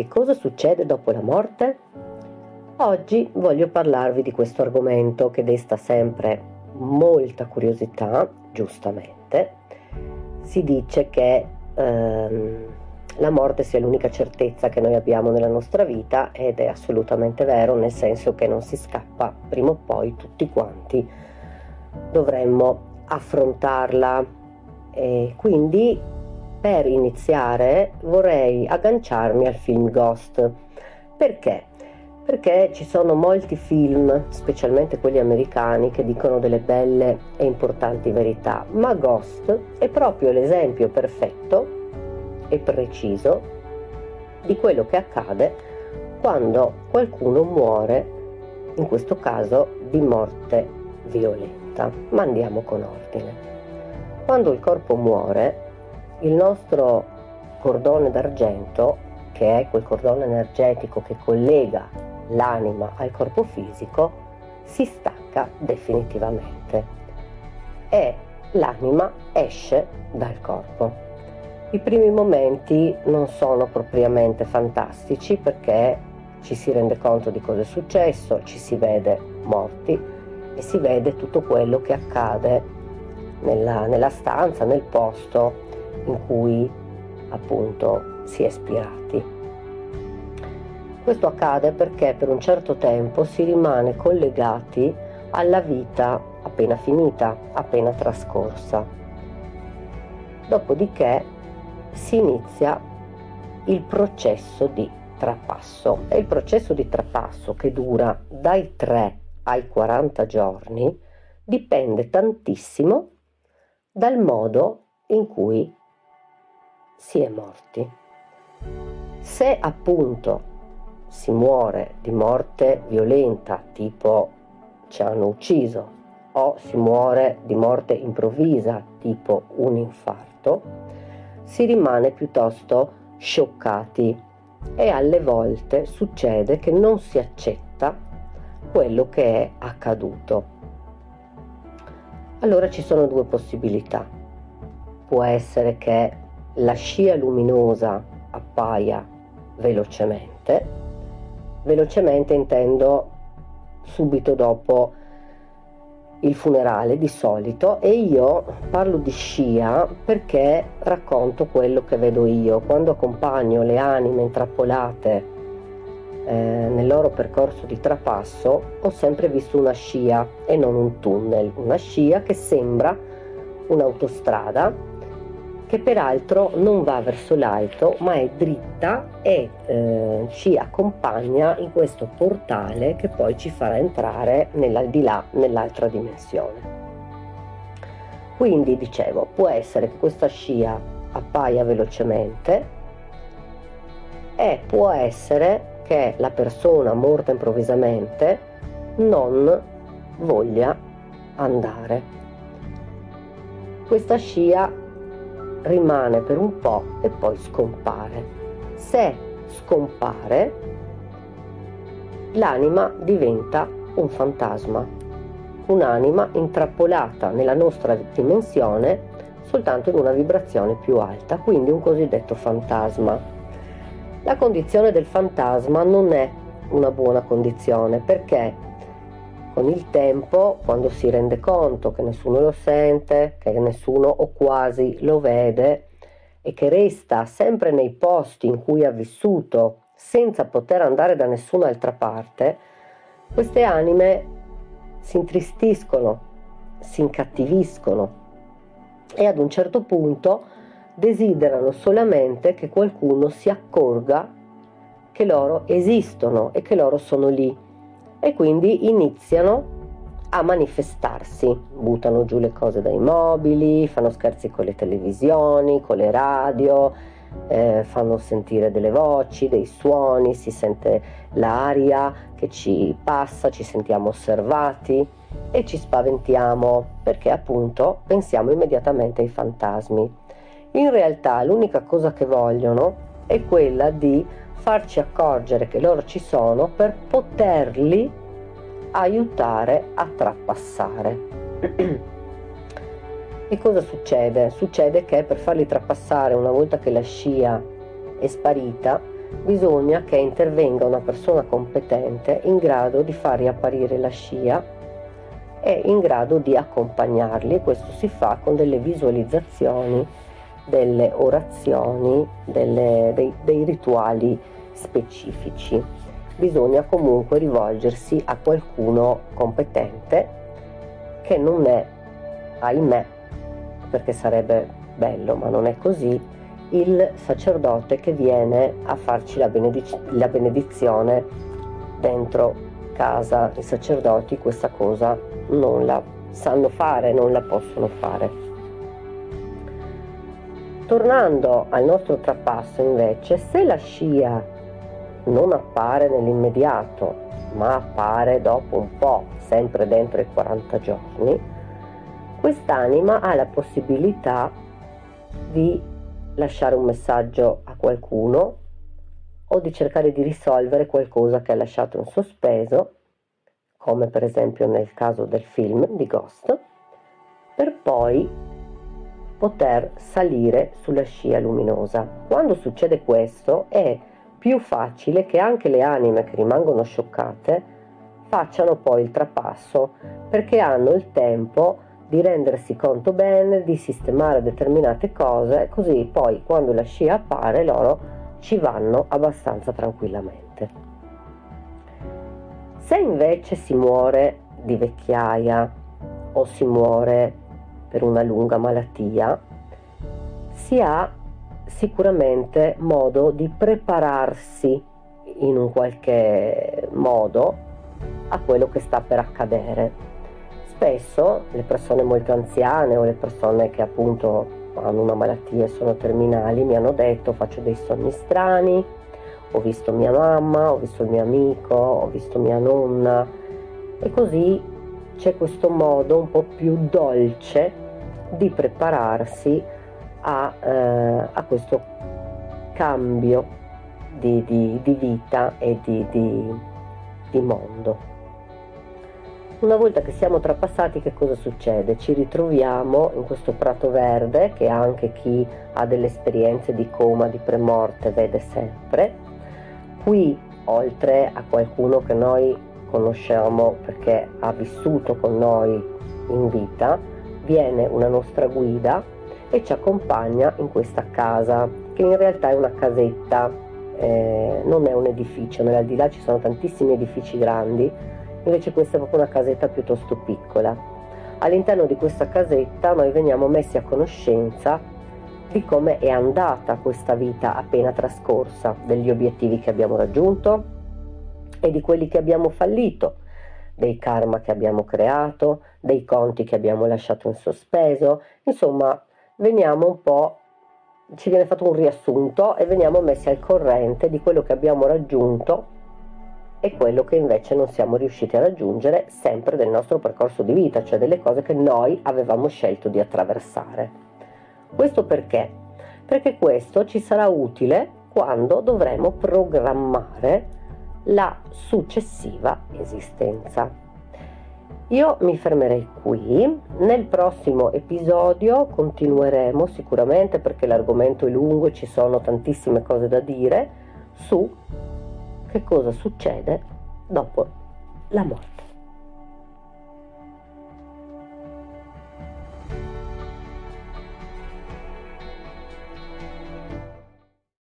Che cosa succede dopo la morte? Oggi voglio parlarvi di questo argomento che desta sempre molta curiosità, giustamente. Si dice che la morte sia l'unica certezza che noi abbiamo nella nostra vita, ed è assolutamente vero, nel senso che non si scappa, prima o poi tutti quanti dovremmo affrontarla. E quindi, per iniziare, vorrei agganciarmi al film Ghost. Perché? Perché ci sono molti film, specialmente quelli americani, che dicono delle belle e importanti verità, ma Ghost è proprio l'esempio perfetto e preciso di quello che accade quando qualcuno muore, in questo caso di morte violenta. Ma andiamo con ordine. Quando il corpo muore, il nostro cordone d'argento, che è quel cordone energetico che collega l'anima al corpo fisico, si stacca definitivamente e l'anima esce dal corpo. I primi momenti non sono propriamente fantastici, perché ci si rende conto di cosa è successo, ci si vede morti e si vede tutto quello che accade nella stanza, nel posto in cui appunto si è spirati. Questo accade perché per un certo tempo si rimane collegati alla vita appena finita, appena trascorsa. Dopodiché si inizia il processo di trapasso. E il processo di trapasso, che dura dai 3 ai 40 giorni, dipende tantissimo dal modo in cui si è morti. Se appunto si muore di morte violenta, tipo ci hanno ucciso, o si muore di morte improvvisa, tipo un infarto, si rimane piuttosto scioccati e alle volte succede che non si accetta quello che è accaduto. Allora ci sono due possibilità. Può essere che la scia luminosa appaia velocemente intendo subito dopo il funerale di solito, e io parlo di scia perché racconto quello che vedo io quando accompagno le anime intrappolate nel loro percorso di trapasso. Ho sempre visto una scia e non un tunnel, una scia che sembra un'autostrada, che peraltro non va verso l'alto ma è dritta e ci accompagna in questo portale che poi ci farà entrare nell'aldilà, nell'altra dimensione. Quindi dicevo, può essere che questa scia appaia velocemente e può essere che la persona morta improvvisamente non voglia andare. Questa scia rimane per un po' e poi scompare. Se scompare, l'anima diventa un fantasma, un'anima intrappolata nella nostra dimensione soltanto in una vibrazione più alta, quindi un cosiddetto fantasma. La condizione del fantasma non è una buona condizione, perché con il tempo, quando si rende conto che nessuno lo sente, che nessuno o quasi lo vede, e che resta sempre nei posti in cui ha vissuto senza poter andare da nessun'altra parte, queste anime si intristiscono, si incattiviscono e ad un certo punto desiderano solamente che qualcuno si accorga che loro esistono e che loro sono lì. E quindi iniziano a manifestarsi, buttano giù le cose dai mobili, fanno scherzi con le televisioni, con le radio, fanno sentire delle voci, dei suoni, si sente l'aria che ci passa, ci sentiamo osservati e ci spaventiamo, perché appunto pensiamo immediatamente ai fantasmi. In realtà l'unica cosa che vogliono è quella di farci accorgere che loro ci sono per poterli aiutare a trapassare. E cosa succede? Succede che per farli trapassare, una volta che la scia è sparita, bisogna che intervenga una persona competente in grado di far riapparire la scia e in grado di accompagnarli. Questo si fa con delle visualizzazioni, delle orazioni, dei rituali specifici. Bisogna comunque rivolgersi a qualcuno competente, che non è, ahimè, perché sarebbe bello ma non è così, il sacerdote che viene a farci la benedizione dentro casa. I sacerdoti questa cosa non la sanno fare, non la possono fare. Tornando al nostro trapasso invece, se la scia non appare nell'immediato ma appare dopo un po', sempre dentro i 40 giorni, quest'anima ha la possibilità di lasciare un messaggio a qualcuno o di cercare di risolvere qualcosa che ha lasciato in sospeso, come per esempio nel caso del film di Ghost, per poi poter salire sulla scia luminosa. Quando succede questo è più facile che anche le anime che rimangono scioccate facciano poi il trapasso, perché hanno il tempo di rendersi conto bene, di sistemare determinate cose, così poi quando la scia appare loro ci vanno abbastanza tranquillamente. Se invece si muore di vecchiaia o si muore per una lunga malattia, si ha sicuramente modo di prepararsi in un qualche modo a quello che sta per accadere. Spesso le persone molto anziane o le persone che appunto hanno una malattia e sono terminali mi hanno detto: faccio dei sogni strani, ho visto mia mamma, ho visto il mio amico, ho visto mia nonna, e così c'è questo modo un po' più dolce di prepararsi a questo cambio di vita e di mondo. Una volta che siamo trapassati, che cosa succede? Ci ritroviamo in questo prato verde che anche chi ha delle esperienze di coma, di premorte vede sempre. Qui, oltre a qualcuno che noi conosciamo perché ha vissuto con noi in vita, viene una nostra guida e ci accompagna in questa casa, che in realtà è una casetta, non è un edificio. Nell'aldilà ci sono tantissimi edifici grandi, invece questa è proprio una casetta piuttosto piccola. All'interno di questa casetta noi veniamo messi a conoscenza di come è andata questa vita appena trascorsa, degli obiettivi che abbiamo raggiunto e di quelli che abbiamo fallito, dei karma che abbiamo creato, dei conti che abbiamo lasciato in sospeso. Insomma, veniamo un po', ci viene fatto un riassunto e veniamo messi al corrente di quello che abbiamo raggiunto e quello che invece non siamo riusciti a raggiungere, sempre del nostro percorso di vita, cioè delle cose che noi avevamo scelto di attraversare. Questo perché? Perché questo ci sarà utile quando dovremo programmare la successiva esistenza. Io mi fermerei qui. Nel prossimo episodio continueremo sicuramente, perché l'argomento è lungo e ci sono tantissime cose da dire, su che cosa succede dopo la morte.